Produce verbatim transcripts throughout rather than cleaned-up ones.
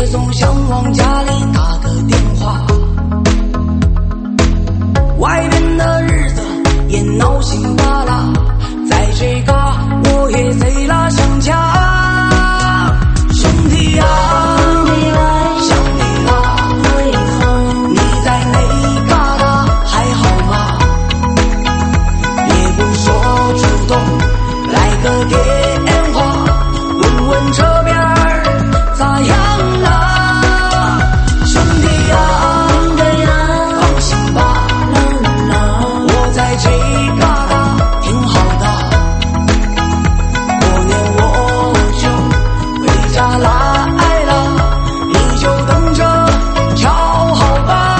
总想往家里打个电话，外边的日子也闹心巴拉，在这嘎我也贼拉想家，兄弟啊想你啦，你在哪嘎达还好吗？也不说主动来个电话，问问这边咋样啦？兄弟啊放心吧，我在这嘎达挺好的，过年我就回家来了，你就等着瞧好吧。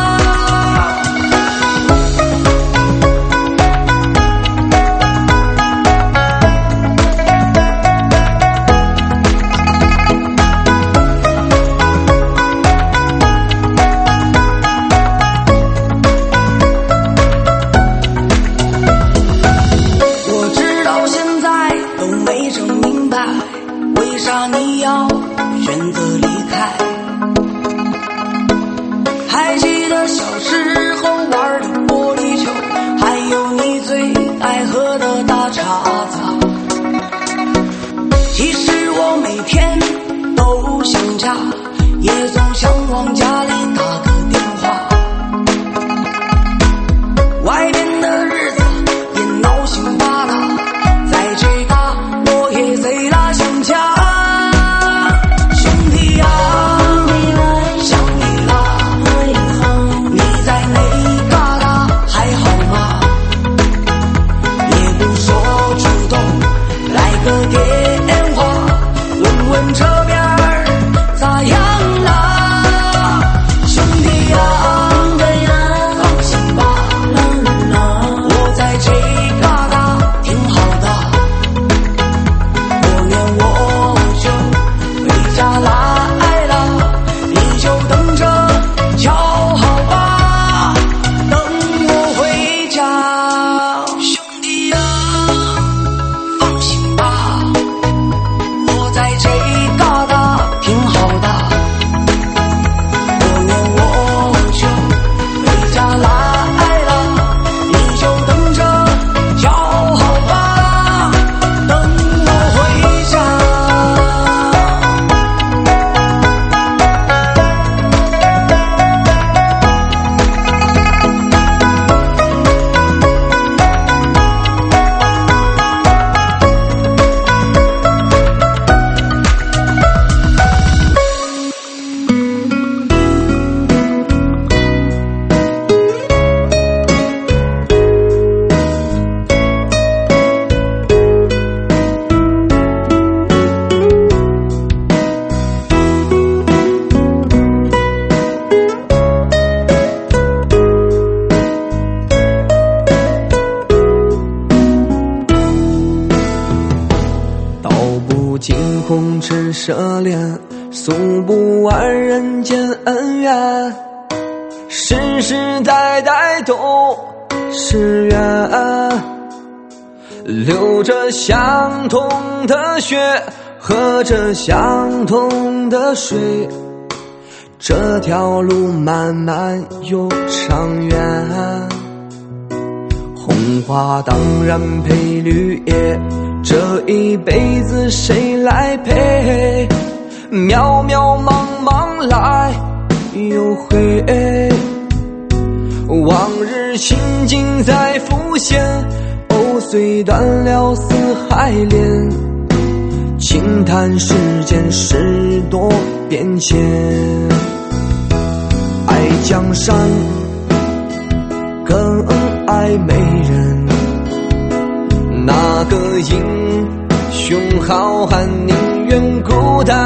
我知道现在都没整明白，为啥你要选择离开？还记得小时候玩的玻璃球，还有你最爱喝的大碴子。其实我每天都想家，也总想往家里打个电话，外边的日子也闹心巴拉，在这嘎我也贼拉想家，兄弟啊想你啦，你在哪嘎达还好吗？也不说主动来个电话，问问这边咋样啦？兄弟啊放心吧，我在这嘎达挺好的，过年我就回家来了，你就等着瞧好吧，等我回家。兄弟啊放心吧，我在这嘎达挺好的，过年我就回家来了，你就等着瞧好吧，等我回家。 道不尽红尘奢恋，诉不完人间恩怨，世世代代都是缘，流着相同的血，喝着相同的水，这条路漫漫又长远。红花当然配绿叶，这一辈子谁来陪？渺渺茫茫来又回，往日情景再浮现，藕虽断了丝还连，轻叹世间事多变迁。爱江山更爱美人，那个英雄好汉宁愿孤单，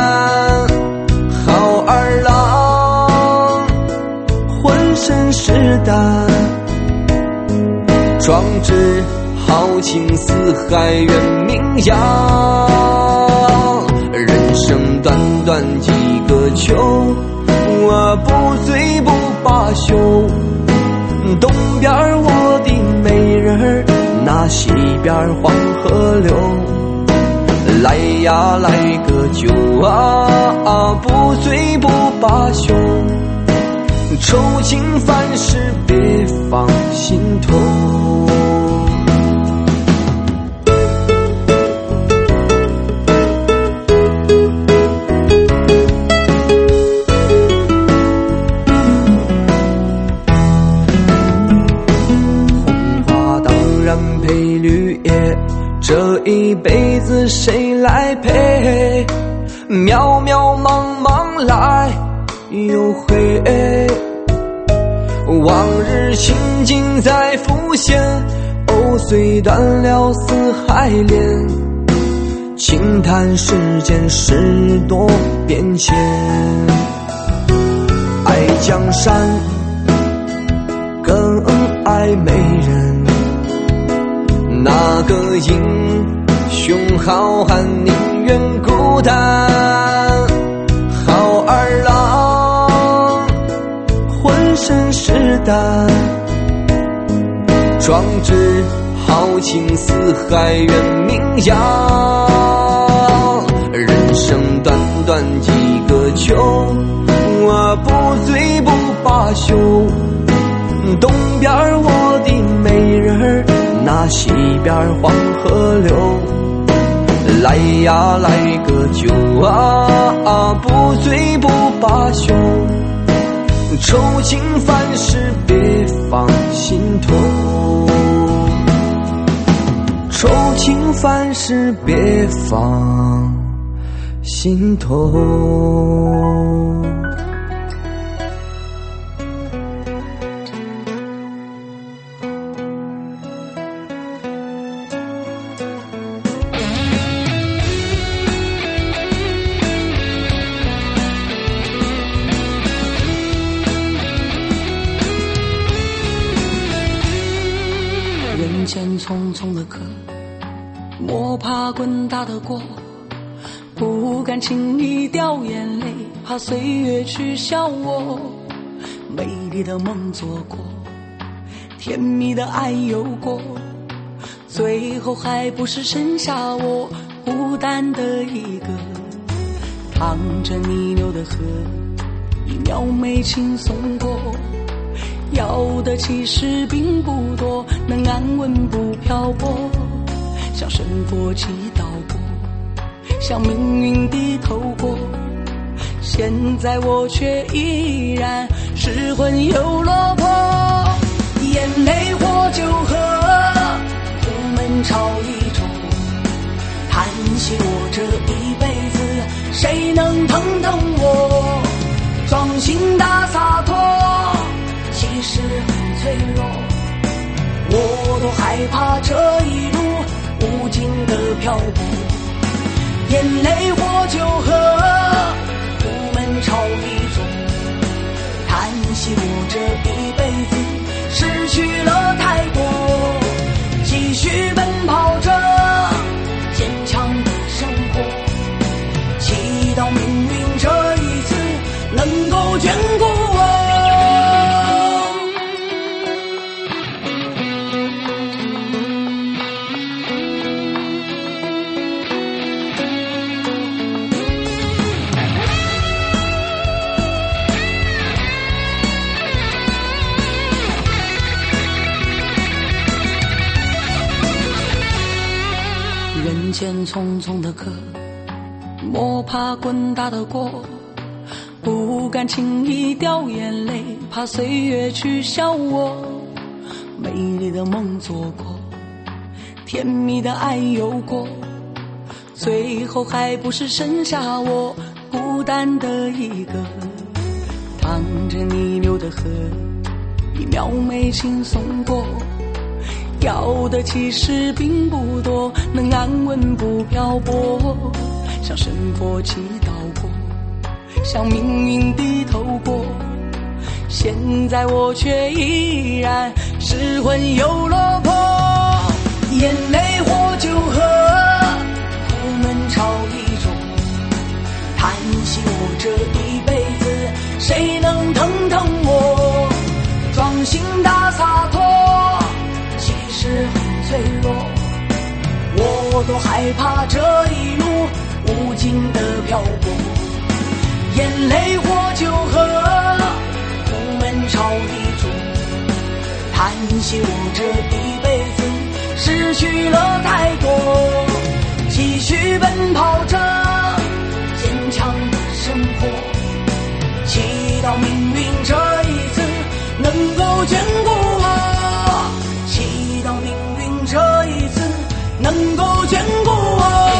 好儿郎浑身是胆，壮志豪情四海远名扬。人生短短几个秋，我不醉不罢休，东边我的美人儿，那西边黄河流。来呀来个酒啊，不不醉不罢休，愁情烦事别放心头。红花当然配绿叶，这一辈子谁来陪？渺渺茫茫来又回，往日情景再浮现，藕虽断了丝还连，轻叹世间事多变迁。爱江山更爱美人，那个英雄好汉宁愿孤单，好儿郎浑身是胆，壮志豪情四海远名扬。人生短短几个秋，我不醉不罢休。东边我的美人儿，那西边黄河流。来呀来个酒啊啊，不醉不罢休。愁情烦事别放心头，愁情烦事别放心头。 人间匆匆的客，莫怕滚大的锅，不敢轻易掉眼泪，怕岁月取笑我。美丽的梦做过，甜蜜的爱有过，最后还不是剩下我孤单的一个。淌着逆流的河，一秒没轻松过，要的其实并不多，能安稳不漂泊，向神佛祈祷过，向命运低头过，现在我却依然失魂又落魄。眼泪或酒喝，苦闷潮一粥，叹息我这一辈子谁能疼疼我，装心大洒脱，其实很脆弱，我都害怕这一路无尽的漂泊。眼泪或酒喝，苦闷潮一粥，叹息我这一辈子失去了太多，继续奔跑着坚强的生活，祈祷命运这一次能够眷顾我。人间匆匆的客，莫怕滚大的锅，不敢轻易掉眼泪，怕岁月取笑我。美丽的梦做过，甜蜜的爱有过，最后还不是剩下我孤单的一个。淌着逆流的河，一秒没轻松过，要的其实并不多，能安稳不漂泊，向神佛祈祷过，向命运低头过，现在我却依然失魂又落魄。眼泪或酒喝，苦闷潮一粥，叹息我这一辈子谁能疼疼我，装心大洒脱，其实很脆弱，我都害怕这一路无尽的漂泊。 眼泪我就喝，出门朝地主，叹息我这一辈子失去了太多，继续奔跑着坚强的生活，祈祷命运这一次能够眷顾我，祈祷命运这一次能够眷顾我。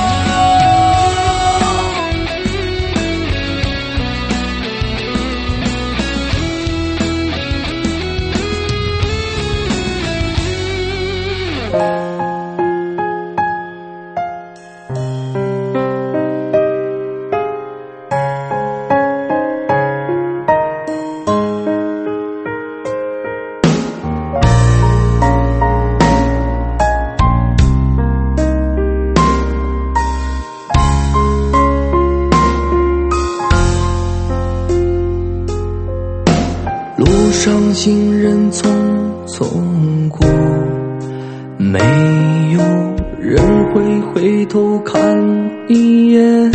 路上行人匆匆过，没有人会回头看一眼，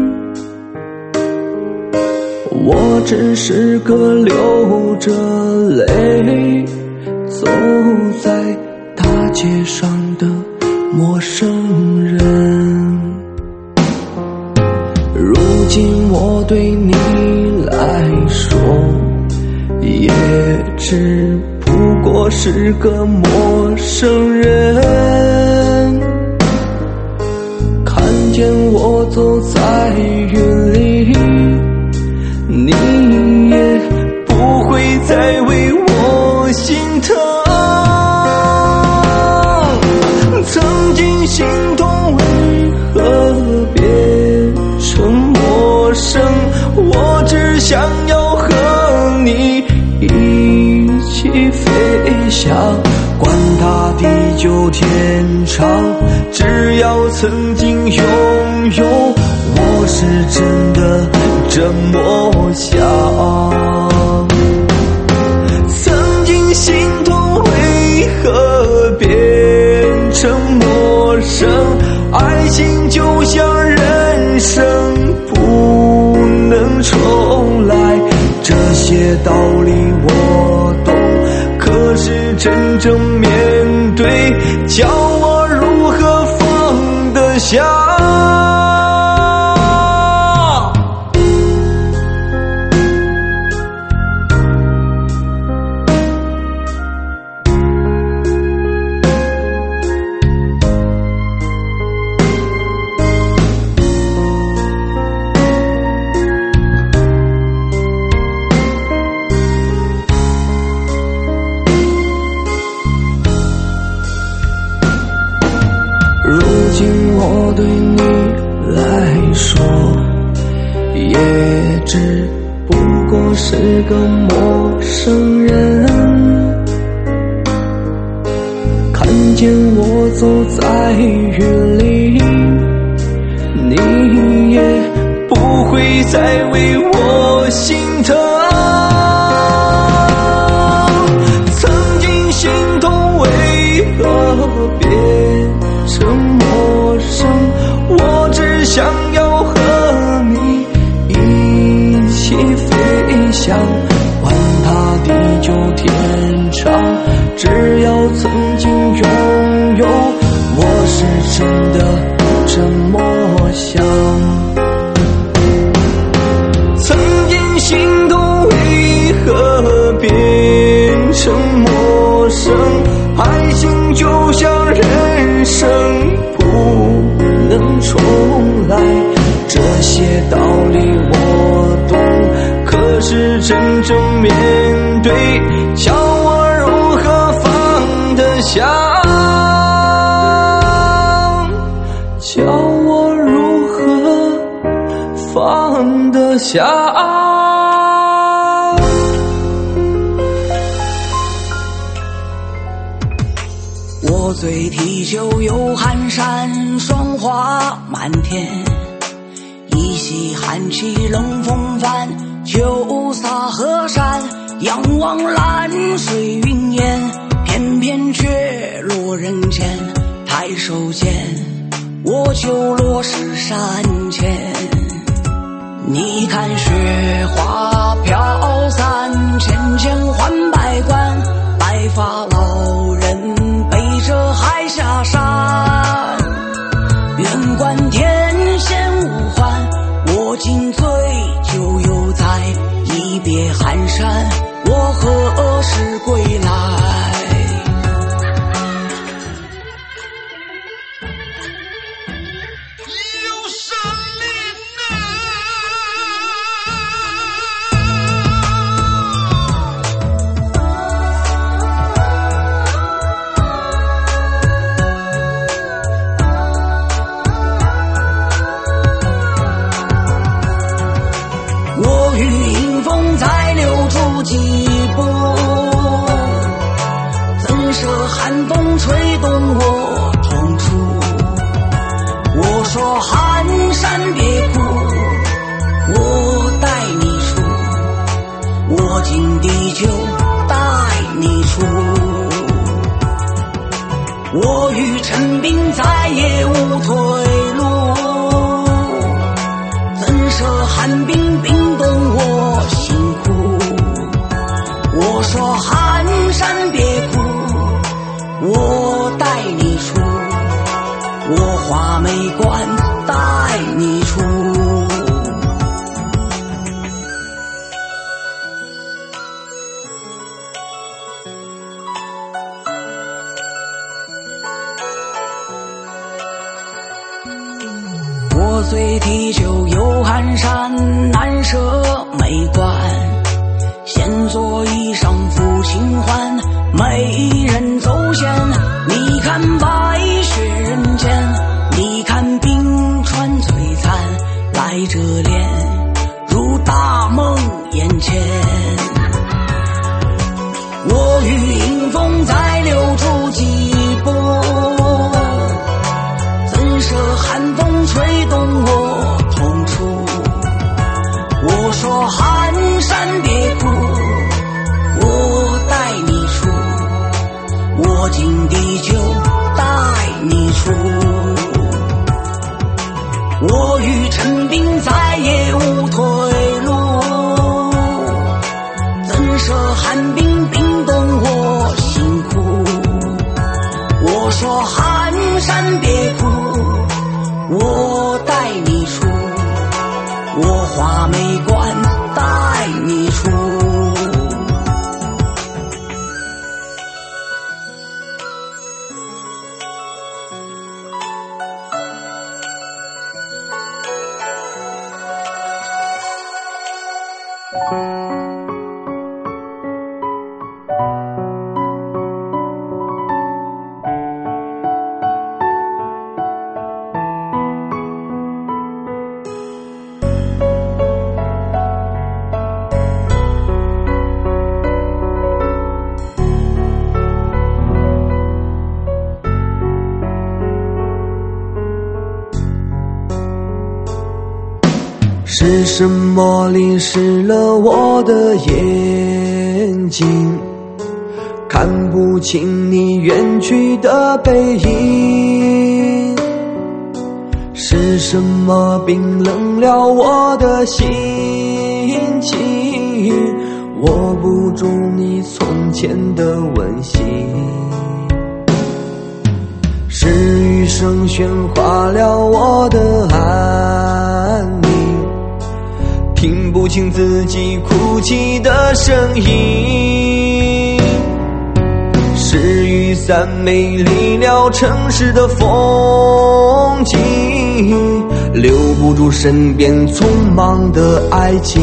我只是个流着泪走在大街上的陌生人。如今我对你来说也只不过是个陌生人，看见我走在云里，你也不会再为我心疼。曾经心痛为何变成陌生，我只想要和你一起飞翔，管他地久天长，只要曾经拥有，我是真的这么想。曾经心痛为何变成陌生，爱情就像人生不能重来，这些道理我懂，可是真正面对，叫我如何放得下。如今我对你来说也只不过是个陌生人，看见我走在云里，你也不会再为我心疼。曾经心痛为何变成陌生，我只想要和你一起飞翔，管他地久天长，只要曾经拥有，我是真的这么想。曾经心痛为何变成陌生，爱情就像人生不能重来，这些道理我懂，可是真正面对，叫我如何放得下，叫我如何放得下。 我醉提酒又寒山，霜花满天，一袭寒气冷风帆，酒洒河山，仰望蓝水云烟，偏偏却落人间，抬手间我就落石山前。 你看雪花飘散，千千换百关，白发老人背着海下山。远观天仙无还，我今醉就又在一别寒山，我何时归来？我与迎风再留住几步，怎舍寒风吹动我痛处？我说寒山别哭，我带你出，我今地就带你出。我与陈兵再也无退路，怎舍寒冰冰冻我辛苦？我说寒山别哭，我带你出，我画眉关带你出。我虽提酒游寒山，难舍眉关，闲坐衣裳抚清欢，美人走闲。你看白雪人间，你看冰川璀璨，来者恋如大梦眼前。我与迎风再留住几步，怎舍寒风吹动我痛处？我说寒山别哭，我带你出，我今地就带你出。我与陈兵再也无退路，怎舍寒冰冰冻我辛苦？我说寒山别哭，我带你出，我画眉关带你出。 是什么淋湿了我的眼睛，看不清你远去的背影？是什么冰冷了我的心情，握不住你从前的温馨？是雨声喧哗了我的安宁，听不清自己哭泣的声音。是雨伞美丽了城市的风景，留不住身边匆忙的爱情。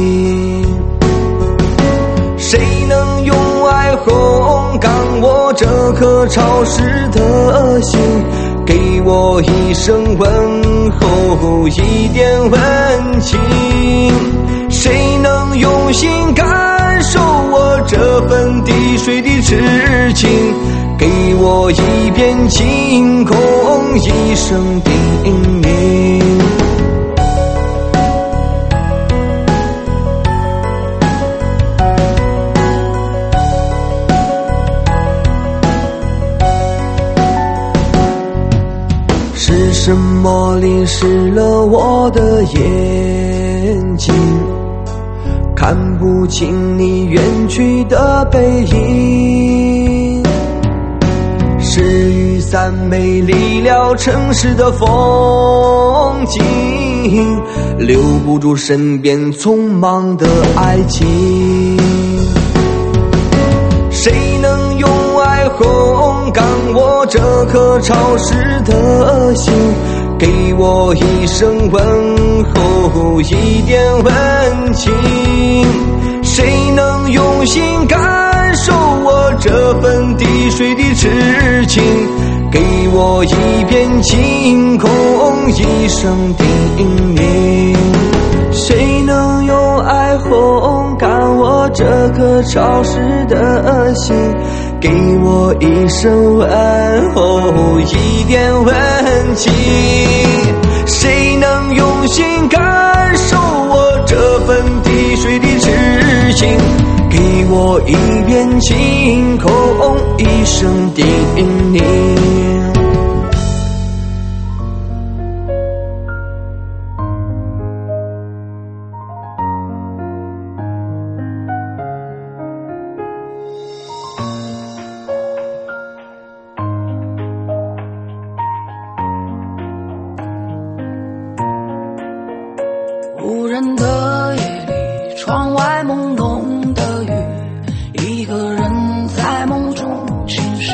谁能用爱烘干我这颗潮湿的心，给我一声问候，一点温情？谁能用心感受我这份滴水的痴情，给我一片晴空，一声叮咛？是什么淋湿了我的眼不清你远去的背影，是雨伞美丽了城市的风景，留不住身边匆忙的爱情。谁能用爱烘干我这颗潮湿的心，给我一声问候，一点温情。谁能用心感受我这份滴水的痴情，给我一片晴空，一声叮咛。谁能用爱烘干我这颗潮湿的心，给我一声问候，一点温情。谁能用心感受我这份滴水的痴情，给我一片晴空，一声叮咛。 无人的夜里，窗外朦胧的雨，一个人在梦中清醒。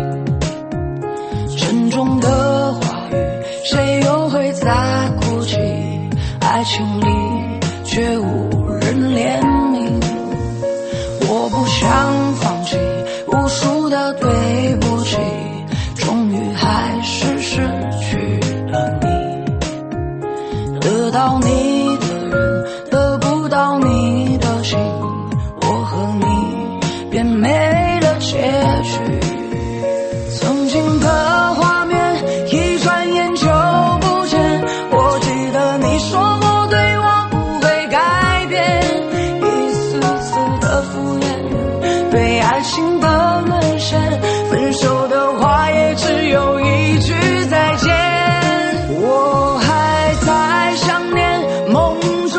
沉重的话语，谁又会在哭泣？爱情里却无人怜悯。我不想放弃，无数的对不起，终于还是失去了你。得到你得不到你的心，我和你便没了结局。曾经的画面一转眼就不见，我记得你说过对我不会改变。一次次的敷衍，对爱情的沦陷，分手的话也只有一句再见。我还在想念梦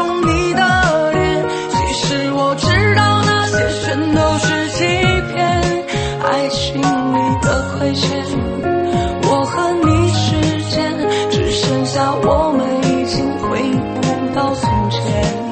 我和你之间只剩下我们已经回不到从前。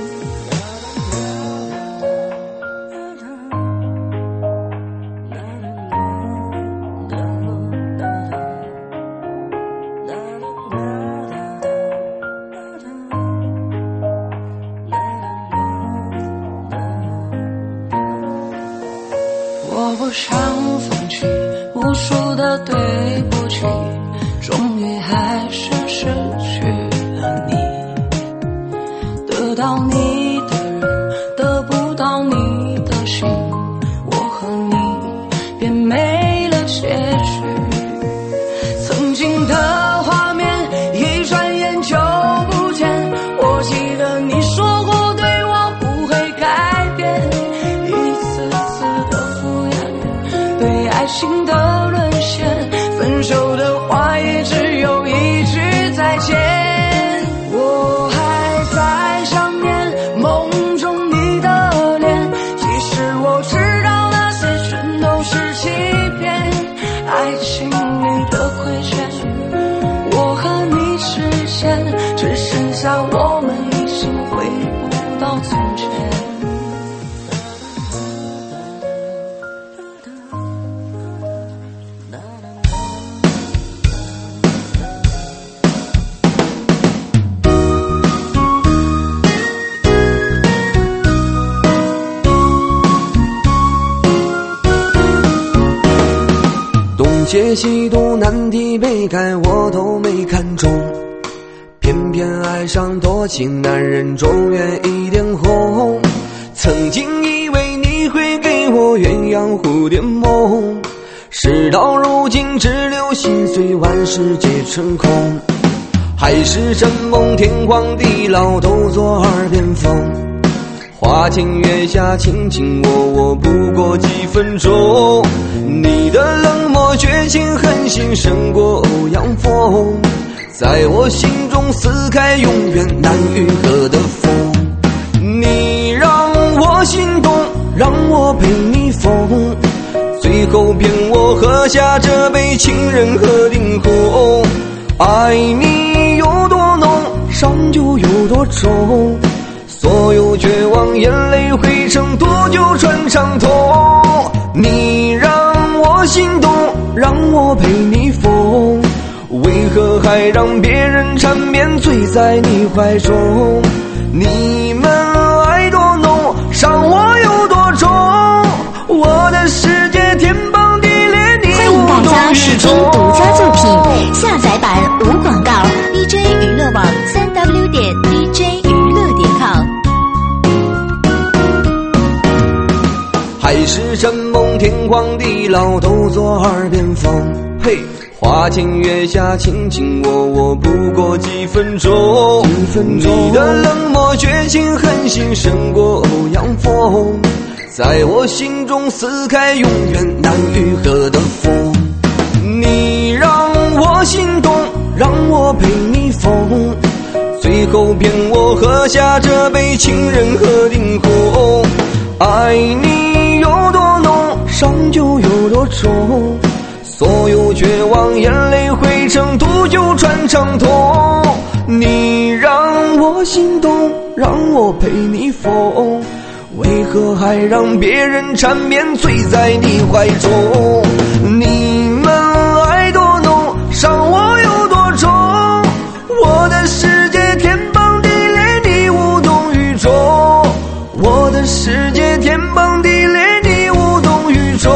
我不想放弃，无数的对不起，终于还是失去了你。得到你的人，得不到你的心，我和你便没了结局。曾经的画面一转眼就不见，我记得你说过对我不会改变。一次次的敷衍，对爱情的沦陷，分手的话也只有一句再见。我还在想念梦中你的脸，其实我知道那些全都是欺骗。爱情里的亏欠，我和你之间只剩下我们已经回不到从前。 东邪西毒南帝北丐我都没看中，偏偏爱上多情男人，中原一点红。曾经以为你会给我鸳鸯蝴蝶梦，事到如今只留心碎，万事皆成空。海市蜃梦，天荒地老，都作耳边风。花前月下，卿卿我我，不过几分钟。你的冷漠绝情狠心，胜过欧阳锋，在我心中撕开永远难愈合的缝。你让我下这杯情人和灵红。爱你有多浓，伤就有多重，所有绝望眼泪汇成多久穿肠痛。你让我心动，让我陪你疯，为何还让别人缠绵醉在你怀中？你们爱多浓，伤我有多重，我的世界天崩地裂，你无动于衷。欢迎大家试听独家作品，下载版无广告 ，D J 娱乐网三 W 点 D J 娱乐点 com。海誓山盟，天荒地老，都作耳边风。嘿。花前月下，卿卿我我，不过几分钟。几分钟，你的冷漠绝情狠心胜过欧阳锋，在我心中撕开永远难愈合的风。你让我心动，让我陪你疯，最后骗我喝下这杯情人和灵红。爱你有多浓，伤就有多重，所有绝望眼泪汇成毒酒穿肠痛。你让我心动，让我陪你疯，为何还让别人缠绵醉在你怀中？你们爱多浓，伤我有多重，我的世界天崩地裂，你无动于衷，我的世界天崩地裂，你无动于衷。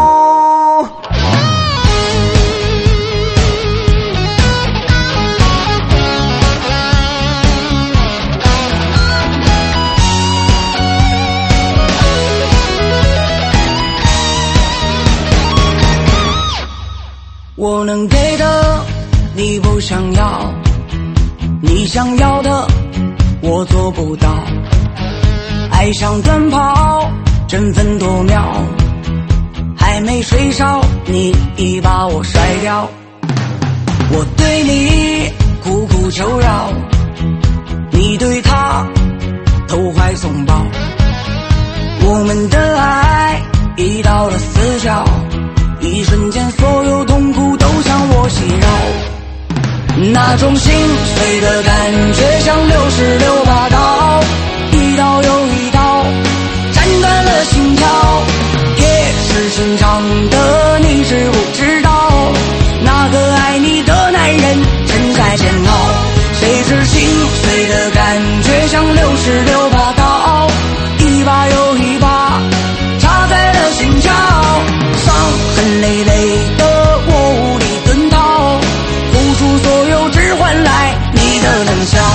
我能给的你不想要，你想要的我做不到。爱像短跑，争分夺秒，还没睡着你已把我甩掉。我对你苦苦求饶，你对他投怀送抱。我们的爱已到了死角，一瞬间所有痛苦都向我袭扰。那种心碎的感觉像六十六把刀，一刀又一刀斩断了心跳。铁石心肠的你知不知道，那个爱你的男人正在煎熬。谁知心碎的感觉像六十六把刀，一把又一把插在了心跳。伤痕累累的我无力遁逃，付出所有只换来你的冷笑。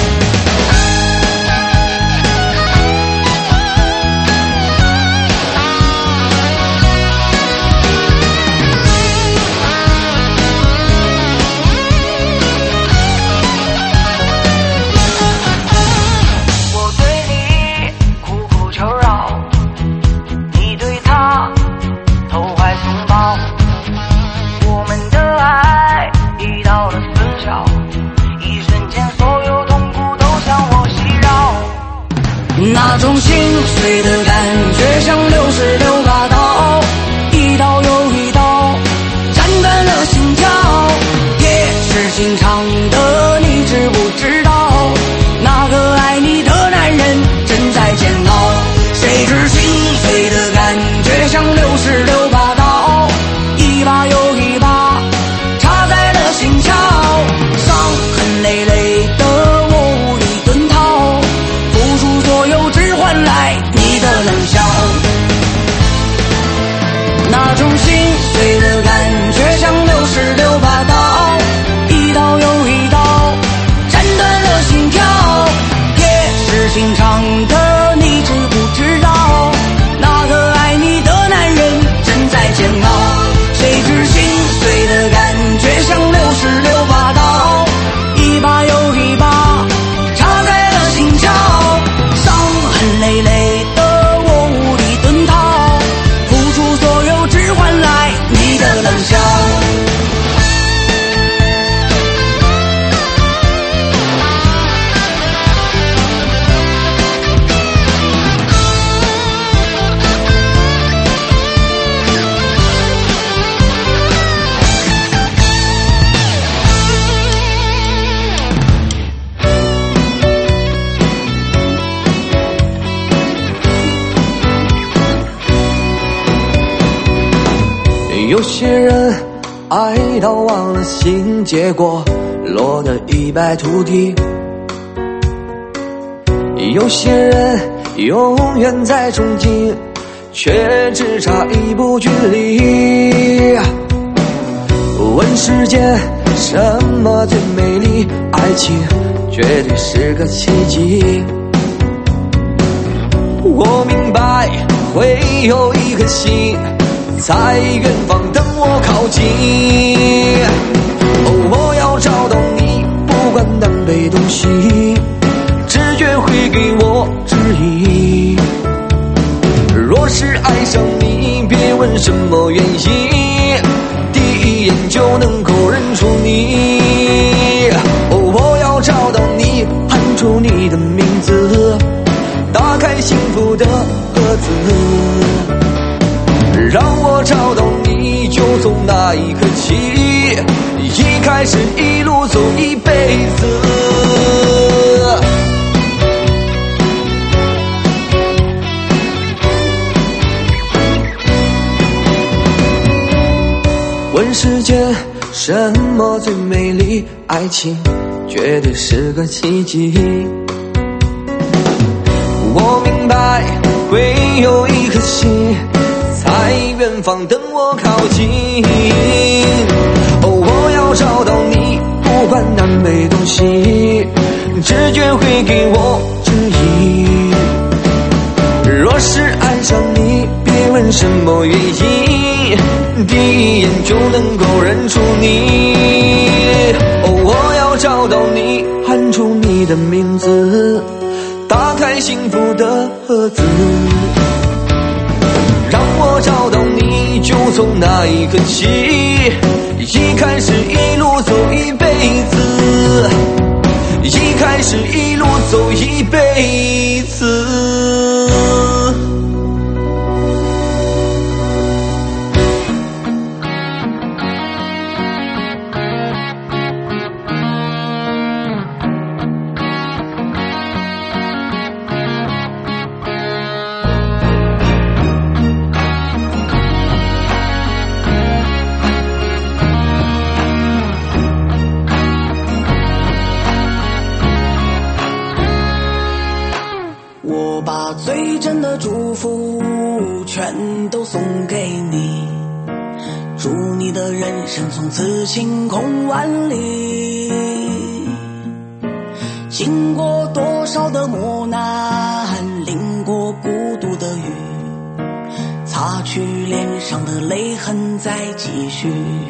我对你苦苦求饶，你对他投怀送抱。我们的爱已到了死角，一瞬间所有痛苦都向我袭扰。那种心碎的感觉像六十六把刀，一刀又一刀斩断了心跳。铁石心肠的你知不知道，那个爱你的男人正在煎熬。谁知心碎的感觉像六十六把刀，一把又一把插在了心跳。伤痕累累的我无力遁逃，付出所有只换来你的冷笑。那种心碎的感觉像六十六把刀，一刀又一刀斩断了心跳。铁石心肠的你知不知道，那个爱你的男人正在煎熬。谁知心碎的感觉像六十六把刀，一把又一把插在了心跳。伤痕累累的我无力遁逃，付出所有只换来你的冷笑。 有些人爱到忘了形，结果落得一败涂地。有些人永远在憧憬，却只差一步距离。问世间什么最美丽？爱情绝对是个奇迹。我明白会有一颗心在远方等我靠近。哦，我要找到你，不管南北东西，直觉会给我指引。若是爱上你，别问什么原因，第一眼就能够认出你。哦，我要找到你，喊出你的名字，打开幸福的盒子，让我找到你，就从那一刻起，一开始一路走一辈子。问世间什么最美丽？爱情绝对是个奇迹。我明白会有一颗心在远方等我靠近。哦，我要找到你，不管南北东西，直觉会给我指引。若是爱上你，别问什么原因，第一眼就能够认出你。哦，我要找到你，喊出你的名字，打开幸福的盒子，让我找到你，就从那一刻起，一开始一路走一辈子，一开始一路走一辈子。 我把最真的祝福全都送给你，祝你的人生从此晴空万里。经过多少的磨难，淋过孤独的雨，擦去脸上的泪痕再继续。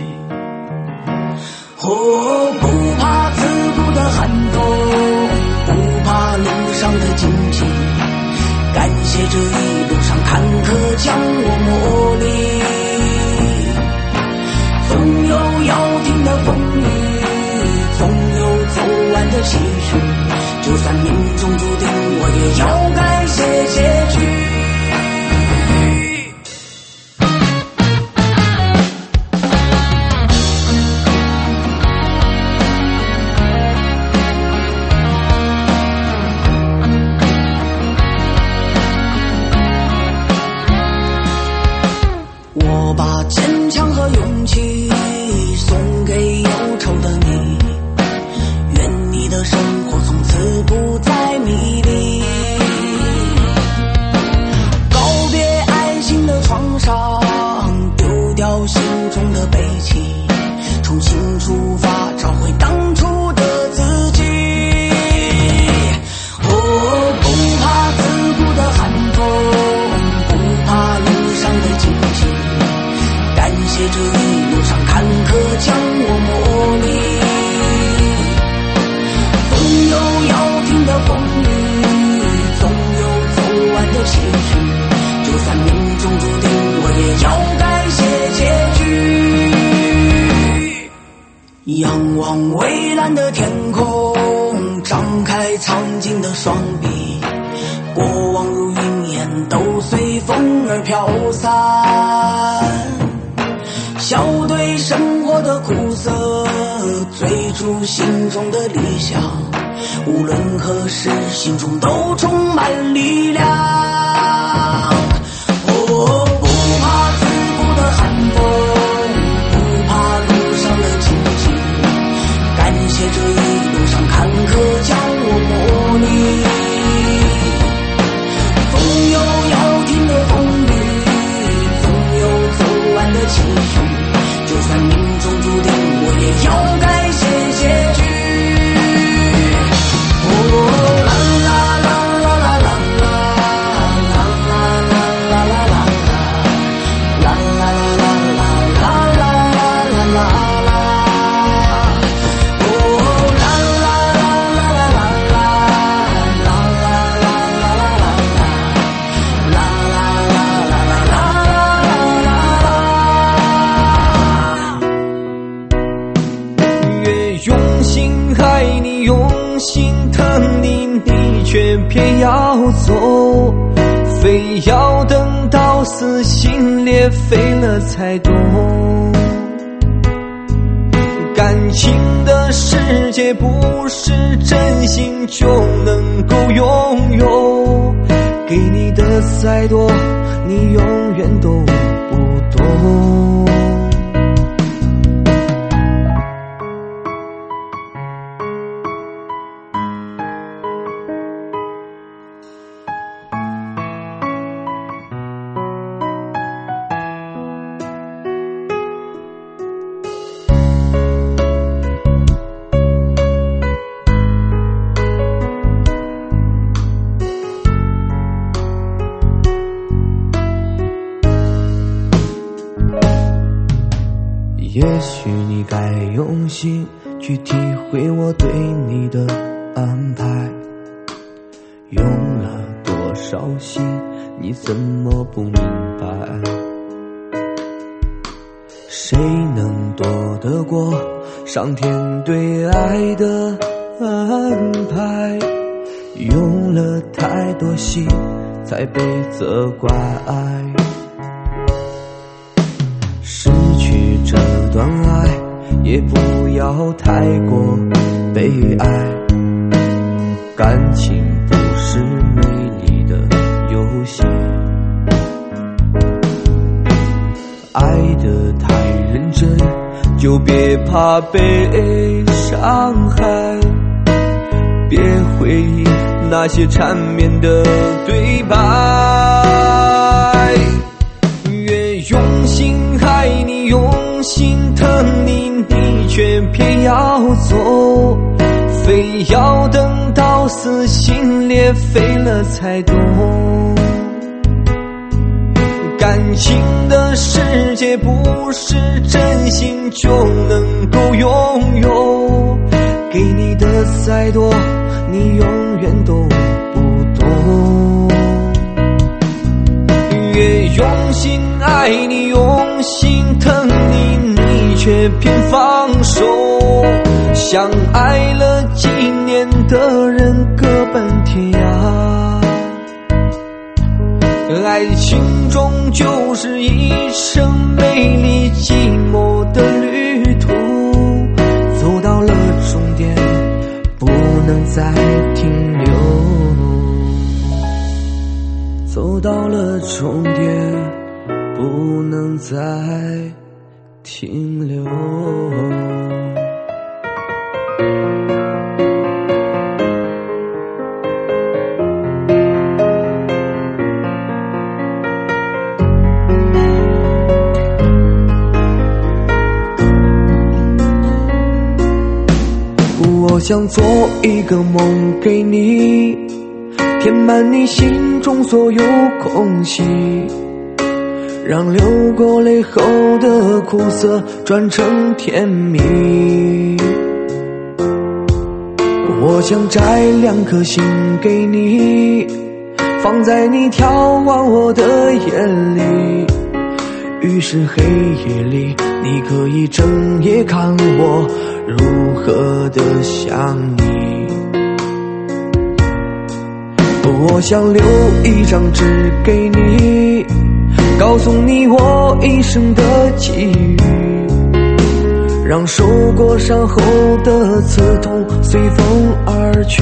哦，不怕刺骨的寒风，不怕路上的荆棘，感谢这一路上坎坷将我磨砺。总有要停的风雨，总有走完的期许，就算命中注定，我也要感谢结局。我把坚强和勇气送给忧愁的你，愿你的生活从此不再迷离。告别爱情的创伤，丢掉心中的悲戚，重新出发，找回当初的自己。哦，不怕刺骨的寒风，不怕路上的荆棘，感谢这一路上坎坷将我磨砺。总有要停的风雨，总有走完的期许，就算命中注定，我也要感谢结局。仰望蔚蓝的天空，张开苍劲的双臂，过往如云烟都随风而飘散。笑对生活的苦涩，追逐心中的理想，无论何时心中都充满力量。哦，不怕刺骨的寒风， 偏要走，非要等到撕心裂肺了才懂。感情的世界不是真心就能够拥有，给你的再多你永远都不懂。也许你该用心去体会我对你的安排，用了多少心，你怎么不明白？谁能躲得过上天对爱的安排？用了太多心，才被责怪。失去这段爱，也不要太过悲哀。感情不是美丽的游戏，爱得太认真，就别怕被伤害。别回忆那些缠绵的对白，越用心爱你，用心疼你，你却偏要走，非要等到撕心裂肺了才懂。感情的世界不是真心就能够拥有，给你的再多你永远都不懂。越用心爱你，用心疼你，你却偏放手，相爱了几年的人各奔天涯。爱情终究是一生美丽寂寞的旅途，走到了终点不能再停留，走到了终点不能再停留。我想做一个梦给你，填满你心中所有空隙，让流过泪后的苦涩转成甜蜜。我想摘两颗心给你，放在你眺望我的眼里，于是黑夜里你可以整夜看我如何的想你。我想留一张纸给你，告诉你我一生的际遇，让受过伤后的刺痛随风而去。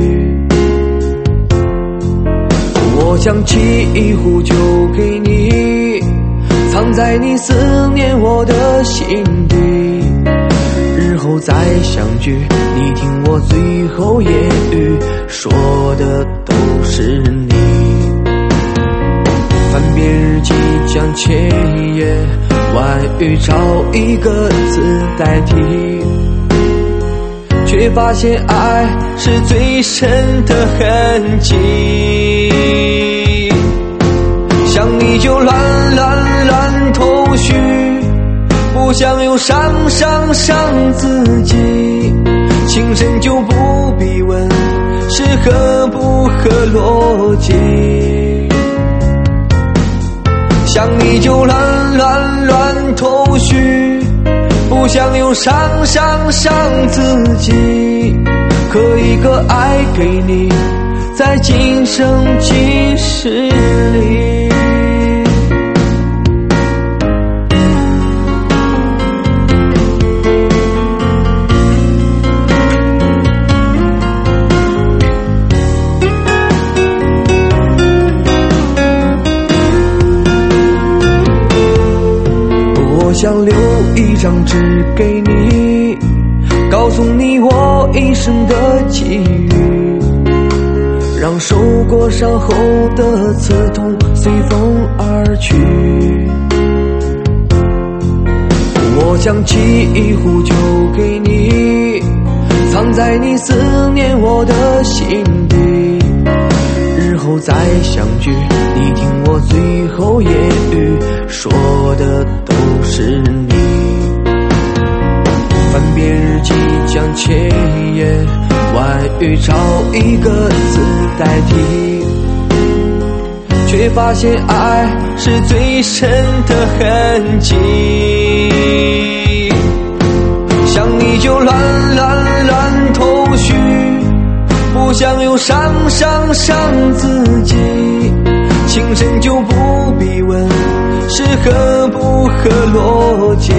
我想沏一壶酒给你，藏在你思念我的心底，日后再相聚，你听我最后言语，说的都是你。翻遍日记将前一页万语找一个字代替，却发现爱是最深的痕迹。想你就乱乱乱头绪，不想又伤伤伤自己，情深就不必问是合不合逻辑。想你就乱乱乱头绪，不想又伤伤伤自己，可一个爱给你， 在今生今世里。我想留一张纸给你，告诉你我一生的际遇，让受过伤后的刺痛随风而去。我将记忆呼救给你，藏在你思念我的心底，日后再相聚，你听我最后言语，说的都是你。翻遍日记将千言万语找一个字代替，却发现爱是最深的痕迹。想你就乱乱乱头绪，不想又伤伤伤自己，情深就不必问是合不合逻辑。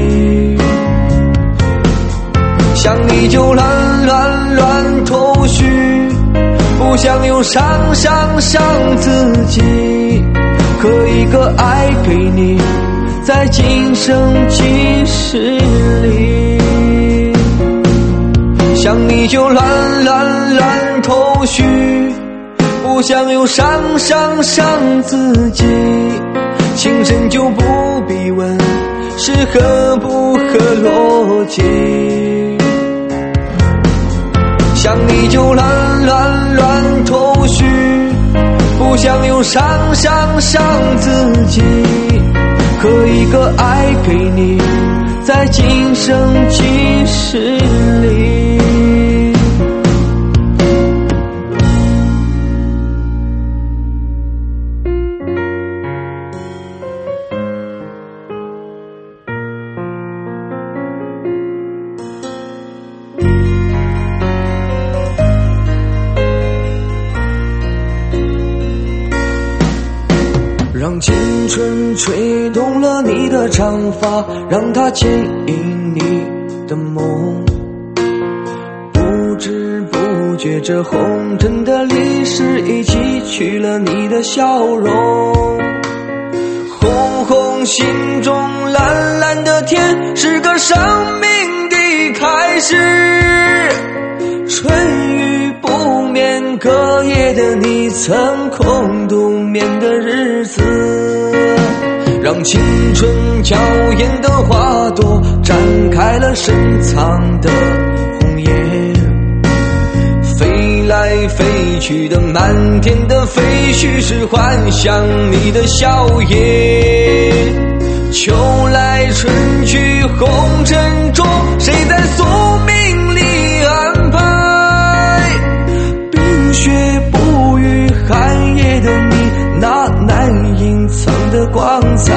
想你就乱乱乱头绪，不想又伤伤伤自己，可一个爱给你，在今生今世里。想你就乱乱乱头绪，不想又伤伤伤自己，情深就不必问是合不合逻辑。想你就乱乱乱头绪，不想又伤伤伤自己，可一个爱给你，在今生今世里。让青春吹动了你的长发，让它牵引你的梦，不知不觉这红尘的历史已记取了你的笑容。红红心中蓝蓝的天，是个生命的开始。春雨不眠，隔夜的你曾空独眠的日子，让青春娇艳的花朵展开了深藏的红颜。飞来飞去的满天的飞絮，是幻想你的笑颜。秋来春去红尘中，谁在宿命里安排？冰雪不语寒夜的你，那难隐藏的光彩。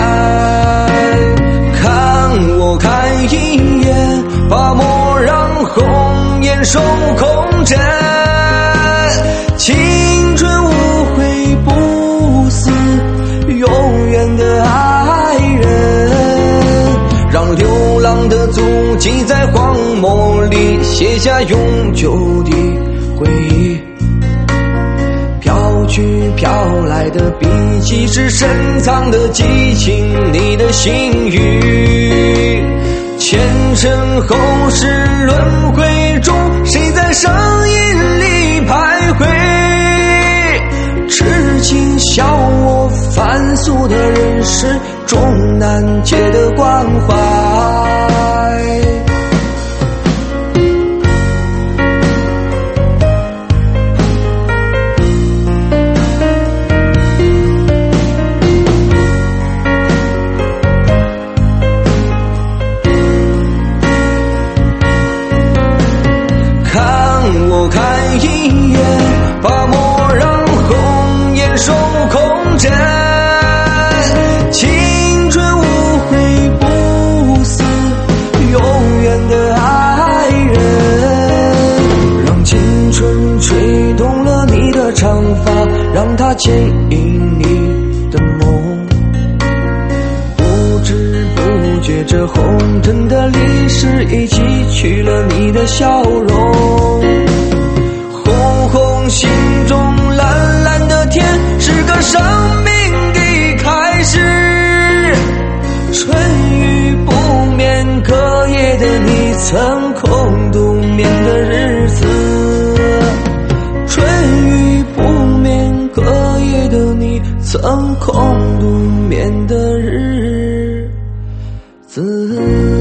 看我看一眼，把莫让红颜守空枕。青春无悔不死，永远的爱人，让流浪的足迹在荒漠里写下永久的回忆。飘去飘来的笔记，是深藏的激情，你的心语。前尘后世轮回中，谁在声音里徘徊？痴情笑我凡俗的人世中难解的关怀。我看一眼，把莫让红颜守空枕。青春无悔不死，永长发让它牵引你的梦，不知不觉这红尘的历史已记取了你的笑容。红红心中蓝蓝的天，是个生命的开始。春雨不眠，隔夜的你曾空独眠的日子。春雨不眠，隔夜的你曾空独眠的日子。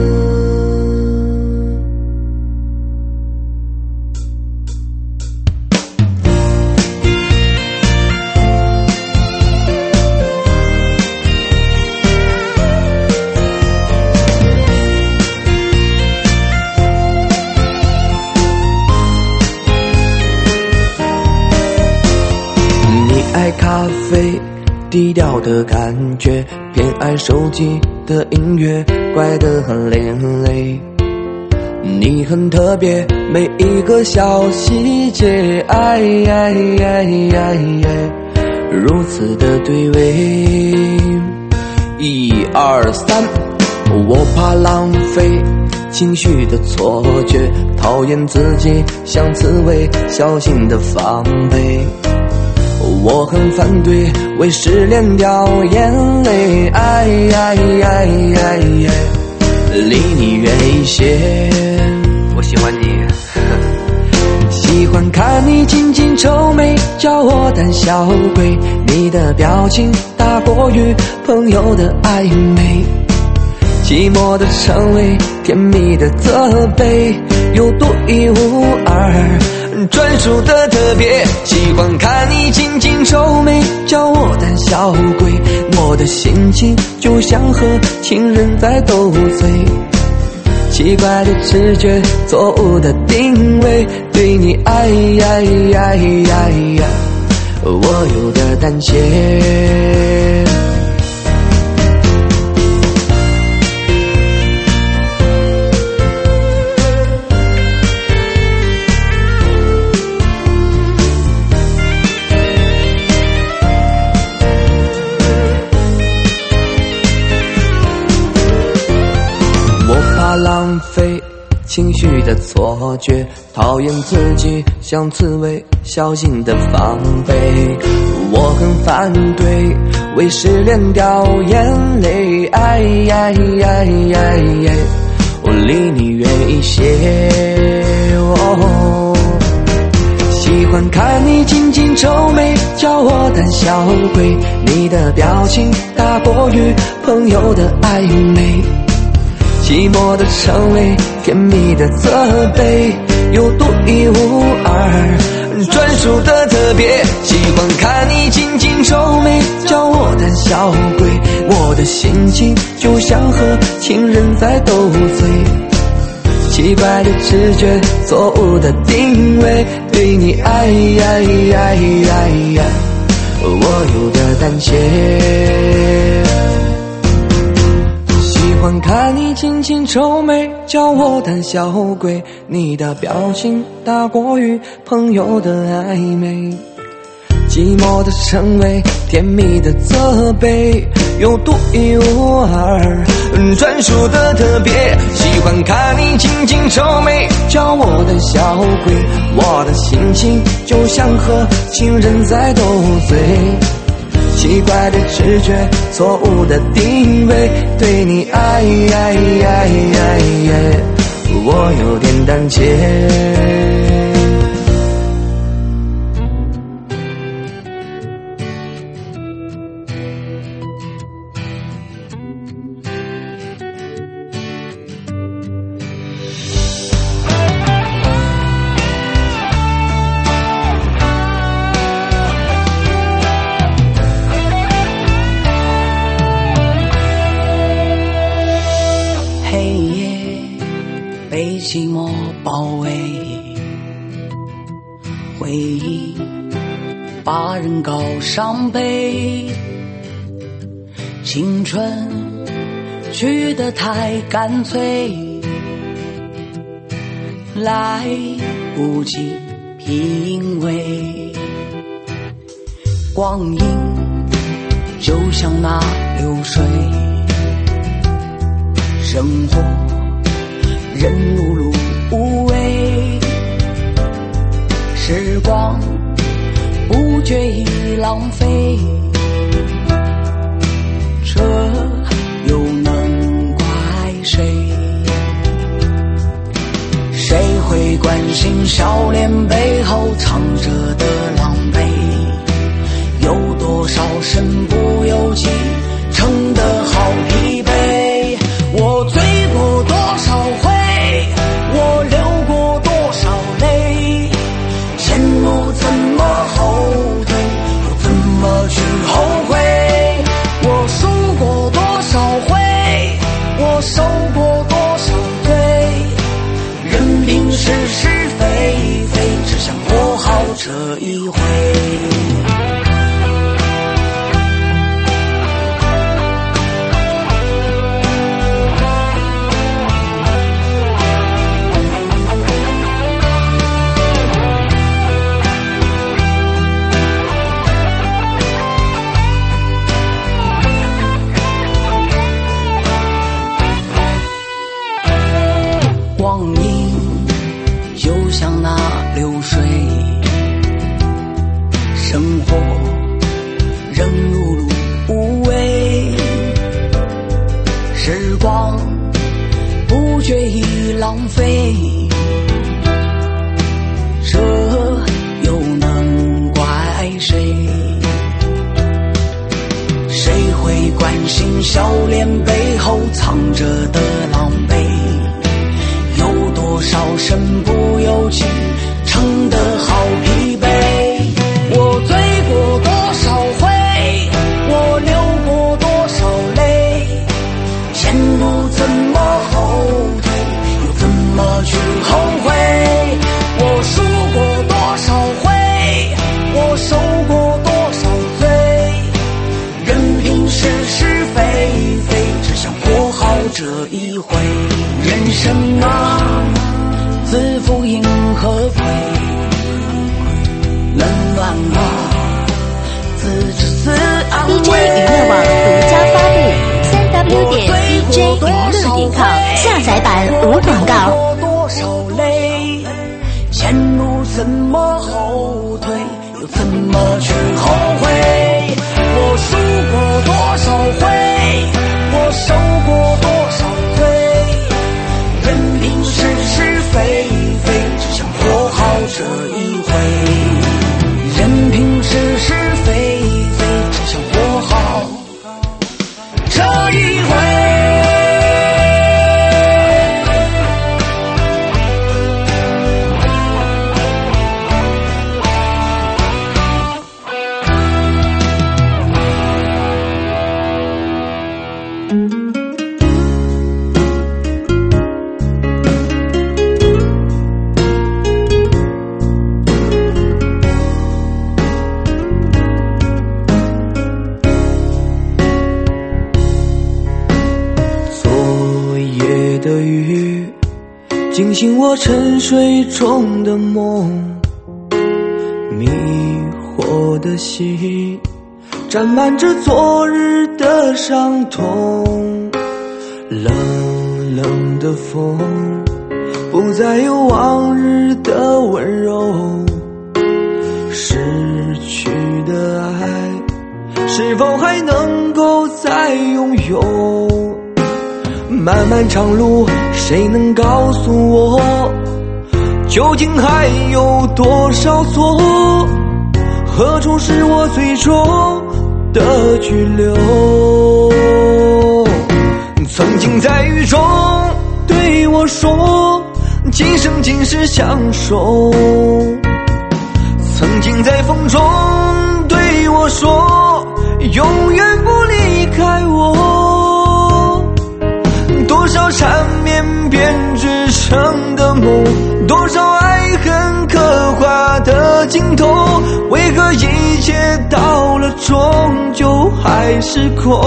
爱咖啡低调的感觉，偏爱手机的音乐，怪得很另类。你很特别，每一个小细节，哎哎哎哎哎，如此的对味。一二三，我怕浪费情绪的错觉，讨厌自己像刺猬，小心的防备。我很反对为失恋掉眼泪，哎哎哎哎哎，离你远一些。我喜欢你，喜欢看你紧紧皱眉，叫我胆小鬼。你的表情大过于朋友的暧昧，寂寞的称谓，甜蜜的责备，有独一无二专属的特别。喜欢看你紧紧皱眉，叫我胆小鬼。我的心情就像和情人在斗嘴，奇怪的直觉，错误的定位，对你爱爱爱爱爱，我有点胆怯。浪费情绪的错觉，讨厌自己像刺猬，小心的防备。我很反对为失恋掉眼泪，哎哎哎哎哎，我离你远一些。哦，喜欢看你紧紧皱眉，叫我胆小鬼。你的表情大过于朋友的暧昧，寂寞的称谓，甜蜜的责备，有独一无二专属的特别。喜欢看你紧紧皱眉，叫我胆小鬼。我的心情就像和情人在斗嘴，奇怪的直觉，错误的定位，对你爱爱爱爱爱，我有点胆怯。喜欢看你紧紧皱眉，叫我胆小鬼。你的表情大过于朋友的暧昧，寂寞的称谓，甜蜜的责备，有独一无二专属的特别。喜欢看你紧紧皱眉，叫我胆小鬼。我的心情就像和情人在斗嘴，奇怪的直觉，错误的定位，对你爱爱爱爱爱，我有点胆怯。 寂寞包围，回忆把人搞伤悲，青春去得太干脆，来不及品味。 光阴就像那流水，生活人碌碌无味，时光不觉已浪费，这又能怪谁？谁会关心笑脸背后藏着的狼狈？有多少身不由己，撑得好疲惫？我醉过多少回，我流过多少泪，前路怎么后退，又怎么去后悔？我输过多少回，我受过多少罪，任凭是是非非，只想过好这一回。光阴就像那流水，生活仍碌碌无味，时光不觉已浪费，这又能怪谁？谁会关心笑脸背后藏着的狼狈？有多少身不由己，撑得好疲惫？我醉过多少回，我流过多少泪，前路怎么后退，又怎么去后悔？我输过多少回，我受过多少罪，任凭是是非非，只想过好这一回。人生啊，自负盈何亏？冷暖啊，自知自安慰。 D J 娱乐网独家发布三 w 点 D J 娱乐点 com 下载版无广告。 我多少泪，前路怎么后退，又怎么去后悔？我输过多少回，我受过多少罪，任凭是是非非，只想过好这一回。任凭是是非非，只想过好这一回。 的雨惊醒我沉睡中的梦，迷惑的心沾满着昨日的伤痛，冷冷的风不再有往日的温柔，失去的爱是否还能够再拥有？漫漫长路，谁能告诉我，究竟还有多少错？何处是我最终的居留？曾经在雨中对我说，今生今世相守。曾经在风中对我说，永远不离开我。多少缠绵编织成的梦，多少爱恨刻画的镜头，为何一切到了终究还是空？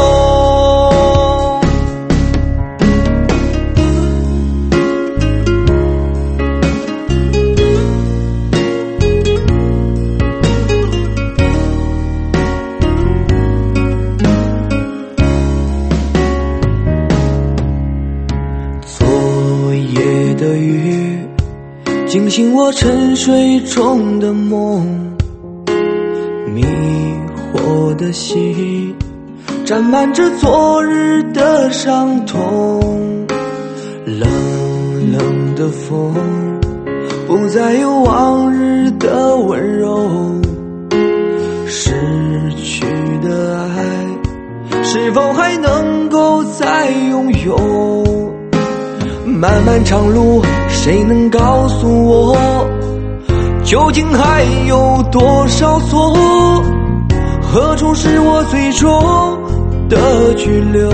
醒我沉睡中的梦，迷惑的心沾满着昨日的伤痛，冷冷的风不再有往日的温柔，失去的爱是否还能够再拥有？漫漫长路，谁能告诉我，究竟还有多少错？何处是我最终的居留？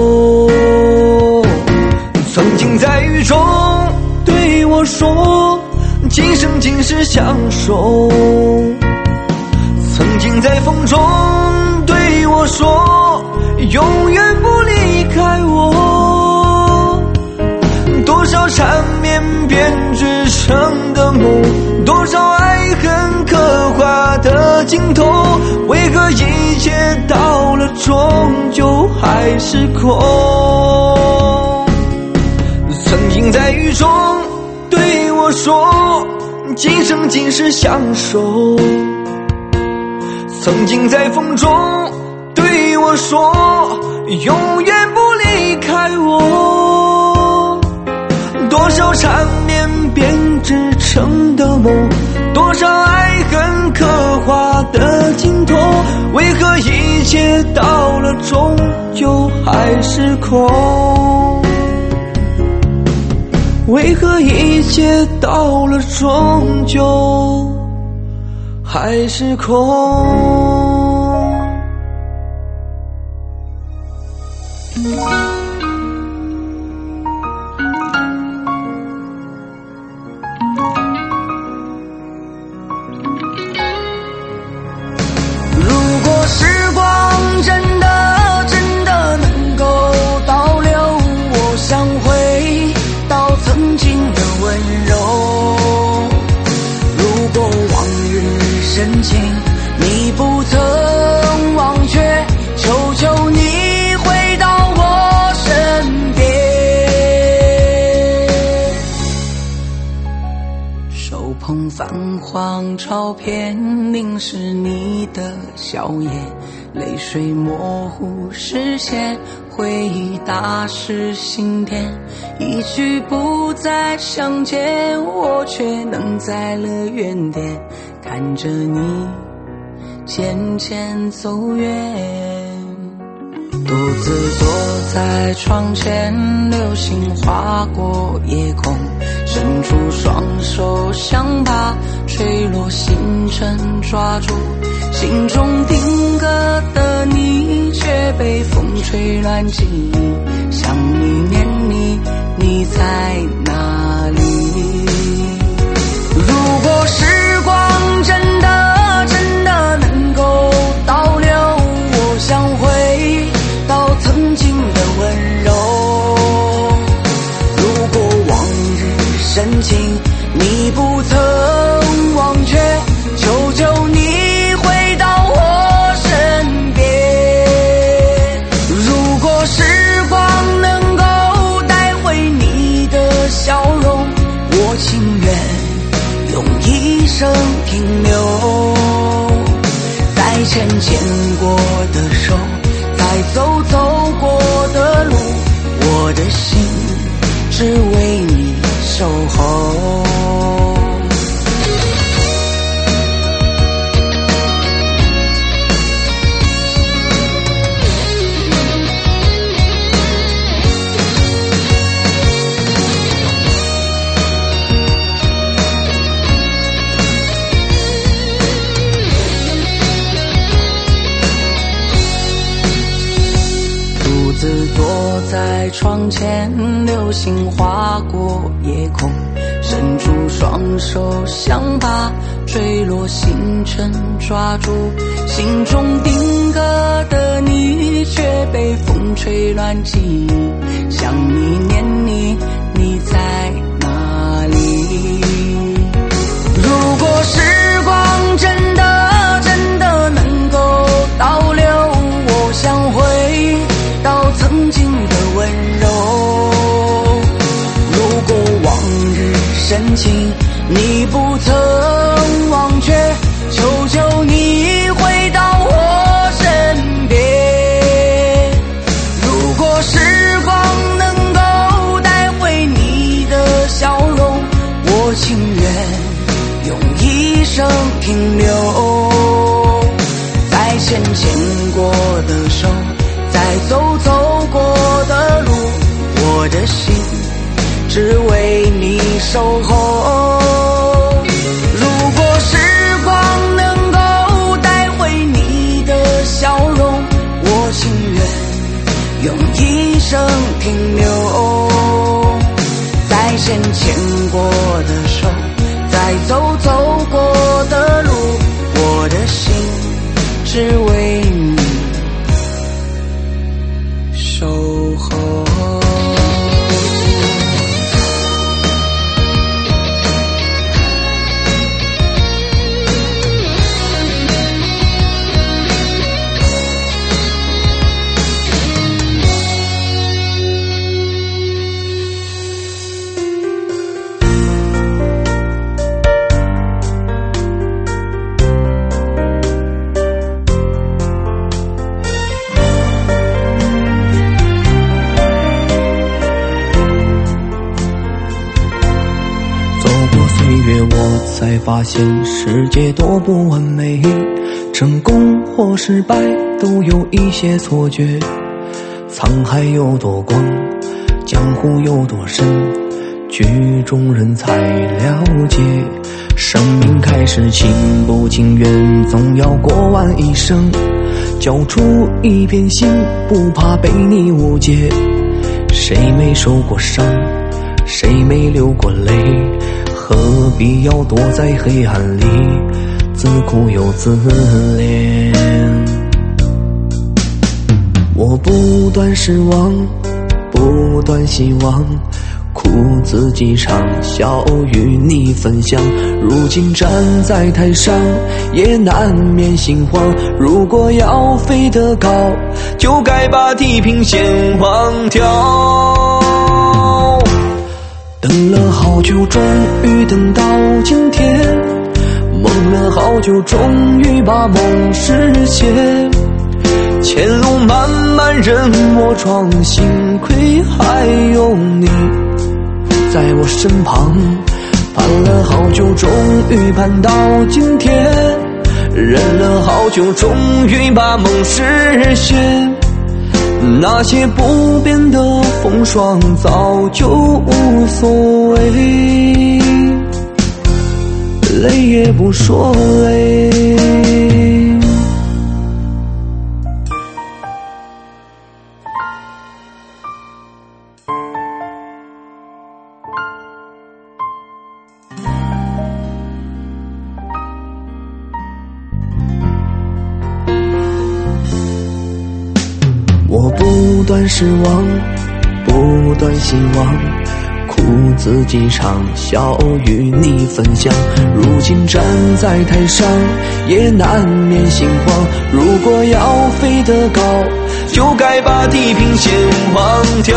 曾经在雨中对我说，今生今世相守。曾经在风中对我说，永远不离开我。多少缠绵编织成的梦，多少爱恨刻画的镜头，为何一切到了终究还是空？曾经在雨中对我说，今生今世相守。曾经在风中对我说，永远不离开我。多少缠绵编织成的梦，多少爱恨刻画的镜头，为何一切到了终究还是空？为何一切到了终究还是空？ 你不曾忘却，求求你回到我身边。手捧泛黄照片，凝视你的笑颜，泪水模糊视线，回忆打湿心田，一去不再相见，我却能在乐园点看着你渐渐走远。独自坐在窗前，流星划过夜空，伸出双手想把坠落星辰抓住，心中定格的你却被风吹乱记忆，想你念你，你在哪里？如果时光真的真的能够倒流，我想回到曾经的温柔。如果往日深情你不曾忘却，求求你回到我身边。如果时光能够带回你的笑容，我情愿用一生停留，再牵牵过的手，再走走过的路，我的心只为你守候。独自坐在窗前，流星划过夜空，伸出双手想把坠落星辰抓住，心中定格的你却被风吹乱记忆，想你念你，你在哪里？如果时光真的真的能够倒流，我想回到曾经的温柔。如果往日深情你先牵过的手，再走走过的路，我的心只为你守候。如果时光能够带回你的笑容，我情愿用一生停留。再先牵过的手，再走走过的路，我的心只为你守候。 我才发现世界多不完美，成功或失败都有一些错觉。沧海有多广，江湖有多深，剧中人才了解。生命开始情不情愿，总要过完一生，交出一片心，不怕被你误解。谁没受过伤，谁没流过泪，何必要躲在黑暗里自苦又自怜。我不断失望，不断希望，苦自己尝，笑与你分享。如今站在台上，也难免心慌。如果要飞得高，就该把地平线忘掉。等了好久，终于等到今天，梦了好久，终于把梦实现。前路漫漫任我闯，幸亏还有你在我身旁。盼了好久，终于盼到今天，忍了好久，终于把梦实现。那些不变的风霜早就无所谓，累也不说累。我不断失望，不断希望，苦自己尝，笑与你分享。如今站在台上，也难免心慌。如果要飞得高，就该把地平线忘掉。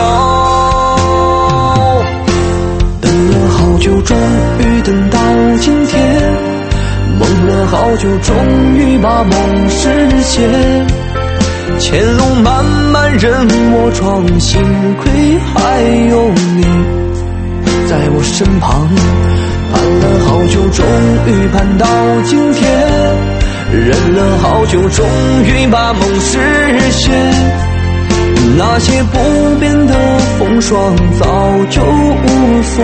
等了好久，终于等到今天，梦了好久，终于把梦实现。前路漫漫任我闯，幸亏还有你在我身旁。盼了好久，终于盼到今天，忍了好久，终于把梦实现。那些不变的风霜早就无所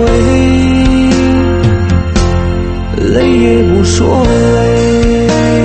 谓，累也不说累。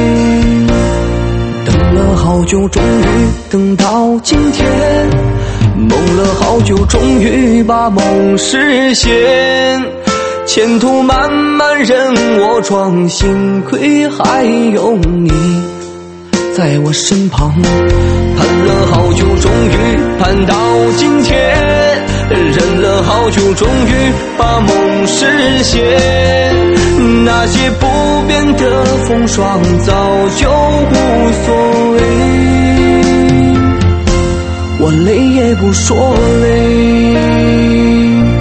好久，终于等到今天，梦了好久，终于把梦实现。前途漫漫任我闯，幸亏还有你在我身旁。盼了好久，终于盼到今天，忍了好久，终于把梦实现。那些不变的风霜早就无所谓，我累也不说累。